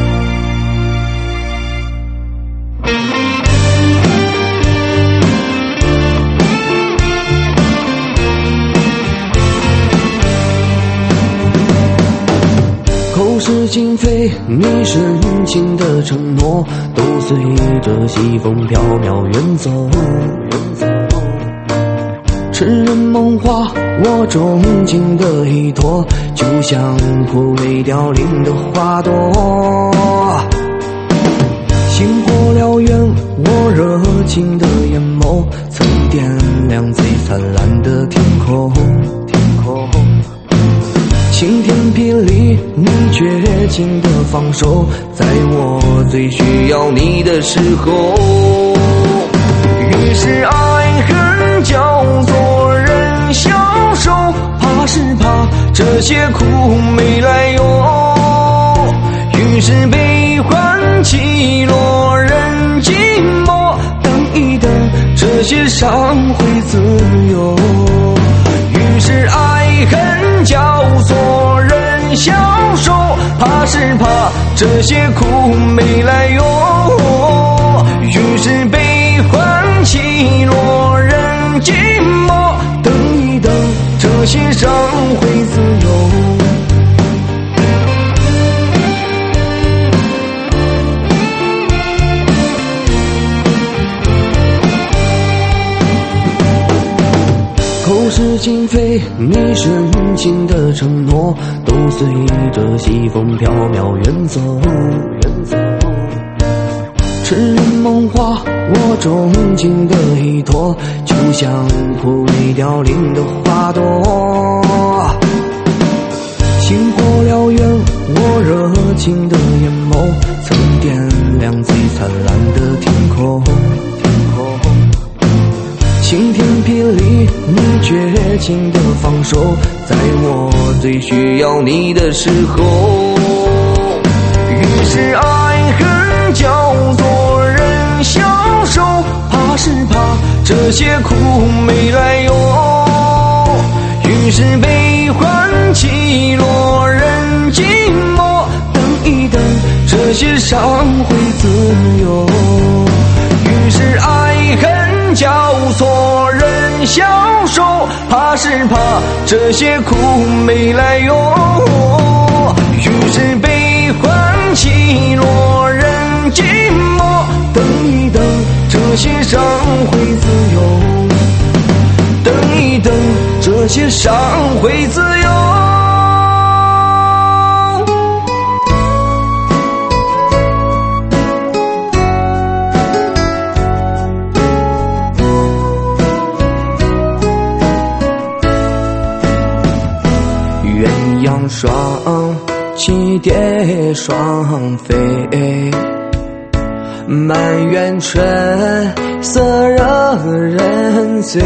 口是心非，你深情的承诺，都随着西风飘渺远走。 痴人梦话，我钟情的依托，就像枯萎凋零的花朵。星火燎原，我热情的眼眸，曾点亮最灿烂的天空。天空，晴天霹雳，你绝情的放手，在我最需要你的时候。于是爱恨交错人消瘦，怕是怕这些苦没来由。于是悲欢起落人寂寞，等一等这些伤会自由。于是爱恨交错人消瘦，怕是怕这些苦没来由。于是悲欢起落人寂寞，等一等这些伤会自由。口是心非，你深情的承诺，都随着西风飘渺远走。远走，痴人梦话，我钟情的依托，就像枯萎凋零的花朵。星火燎原，我热情的眼眸，曾点亮最灿烂的天空。天空，晴天霹雳，你绝情的放手，在我最需要你的时候。于是爱恨交错人消瘦，怕是怕这些苦没来由。于是悲欢起落人寂寞，等一等这些伤会自由。于是爱恨交错人消瘦，怕是怕这些苦没来由。于是悲欢起落人寂寞，等一等这些伤会自由。等一等这些伤会自由。鸳鸯双栖蝶双飞，满园春色惹人醉。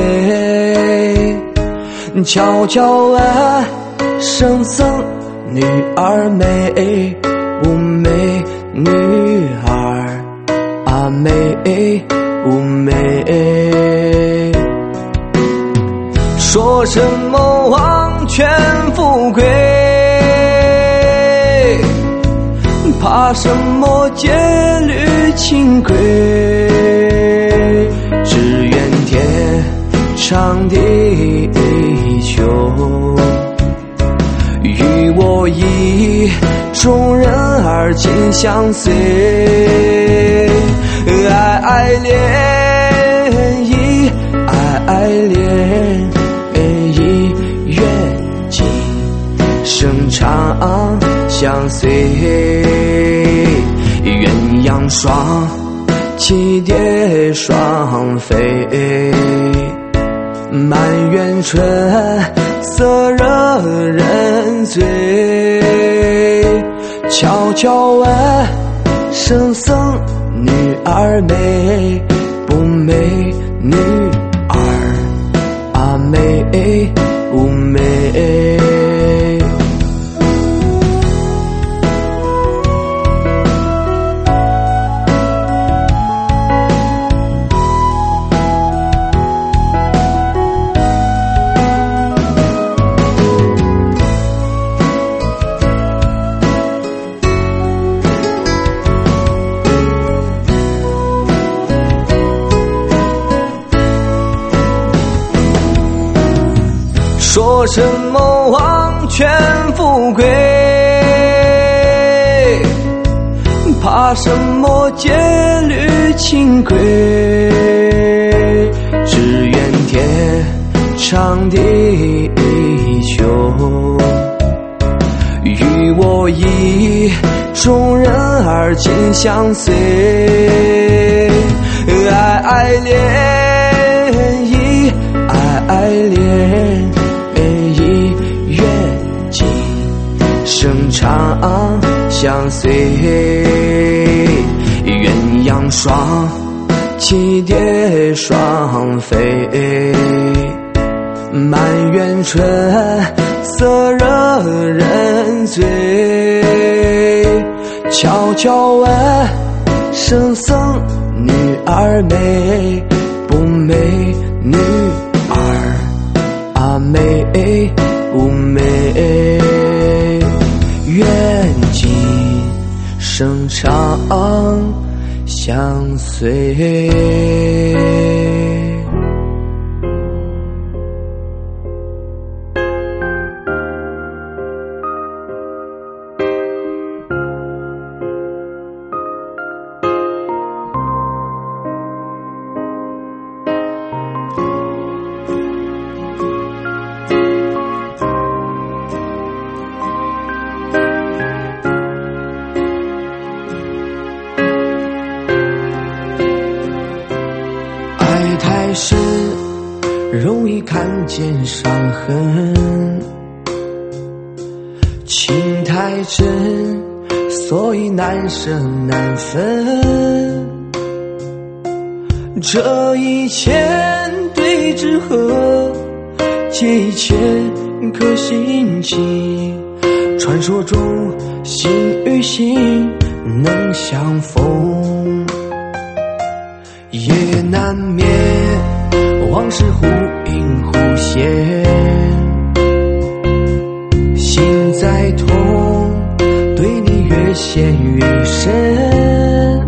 悄悄问圣僧，女儿美不美？女儿啊美不美？说什么王权富贵，怕什么戒律清规？只愿天长地久，与我意中人儿紧相随。爱爱恋意，爱爱恋意，愿今生长相随。鸳鸯双栖蝶双飞，满园春色惹人醉。悄悄问圣僧，女儿美不美？女儿啊美不美？说什么王权富贵，怕什么戒律清规？只愿天长地久，与我意中人而今相随，爱爱恋意，爱爱恋意，愿今生长相随，鸳鸯双栖蝶双飞，满园春色惹人醉，悄悄问圣僧女儿美不美，女儿啊美不美，愿今生长相随。太深容易看见伤痕，情太真所以难舍难分，这一千对之合，借一千颗心情，传说中心与心能相逢，也难免往事忽隐忽现，心在痛，对你越陷越深，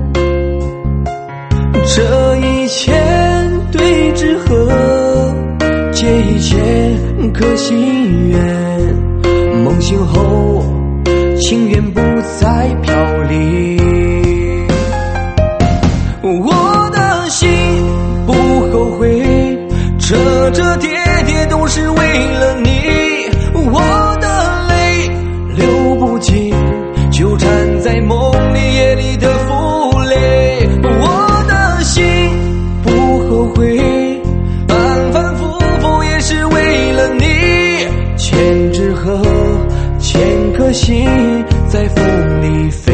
这一千对之合，借一千颗心愿，梦醒后情缘不再飘零，我的心不后悔，折折叠叠都是为了你，我的泪流不尽，纠缠在梦里夜里的负累，我的心不后悔，反反复复也是为了你，千纸鹤千颗心在风里飞。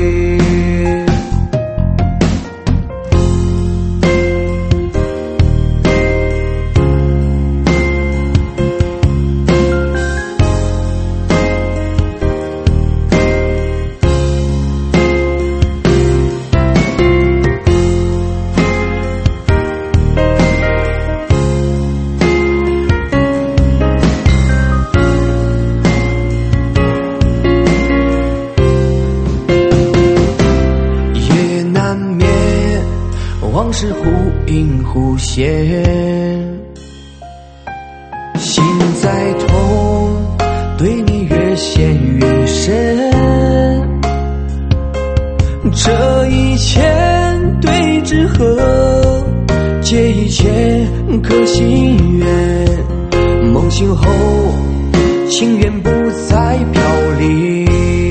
往事忽隐忽现，心在痛，对你越陷越深，这一千对之合，借一千颗心愿，梦醒后情缘不再飘零，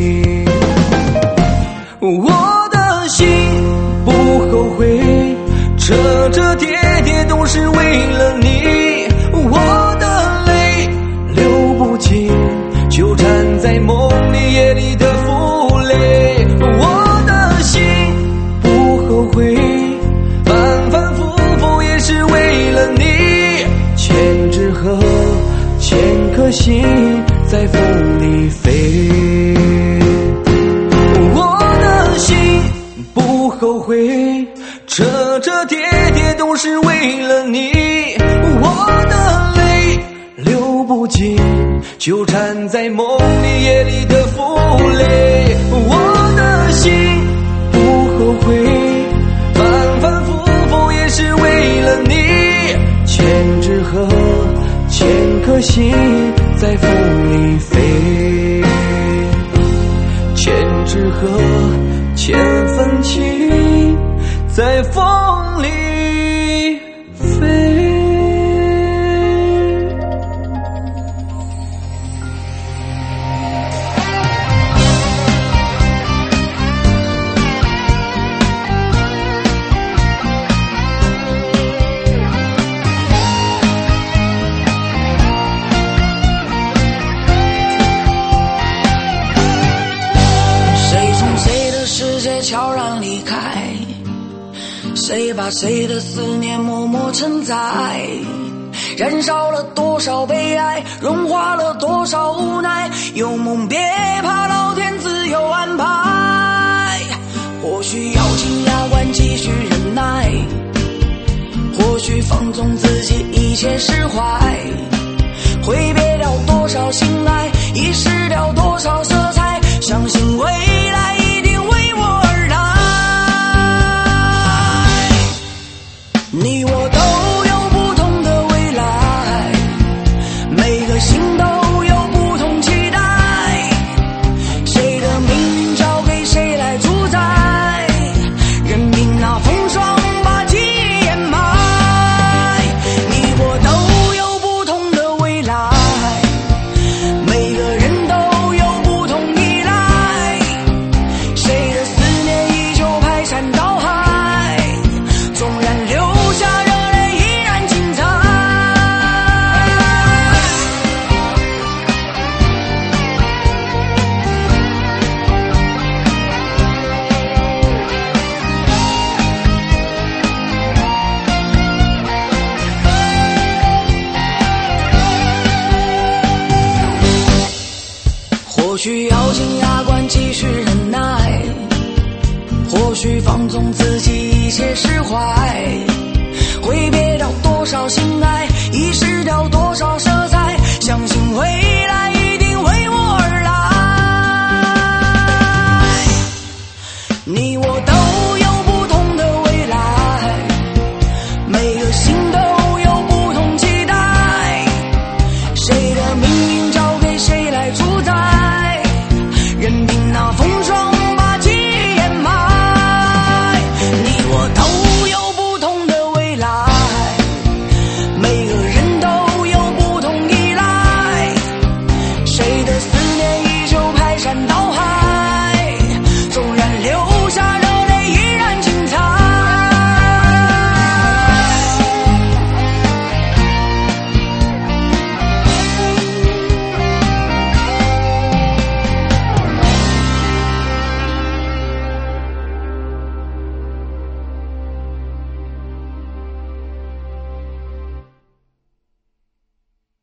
我的心不后悔，折折叠叠都是为了你，我的泪流不尽，纠缠在梦里夜里的负累，我的心不后悔，反反复复也是为了你，千纸鹤千颗心在风里飞，我的心不后悔，折折叠叠都是为了你，我的泪流不尽，纠缠在梦里夜里的负累，我的心不后悔，反反复复也是为了你，千纸鹤千颗心在风里飞，千纸鹤千份情在风里飞。 谁的思念默默承载，燃烧了多少悲哀，融化了多少无奈。有梦别怕，老天自有安排。或许咬紧牙关继续忍耐，或许放纵自己一切释怀，挥别掉多少心爱，遗失掉多少色彩，相信未来一定为我而来。你我都有不同的未来，每个心都有不同期待，谁的命运交给谁来主宰，任凭那风霜把记忆掩埋。你我都有不同的未来，每个人都有不同依赖，谁的思念依旧排山倒海，纵然流下热泪依然精彩。或许咬紧牙关继续忍耐，或许放纵自己一切释怀，挥别掉多少心爱，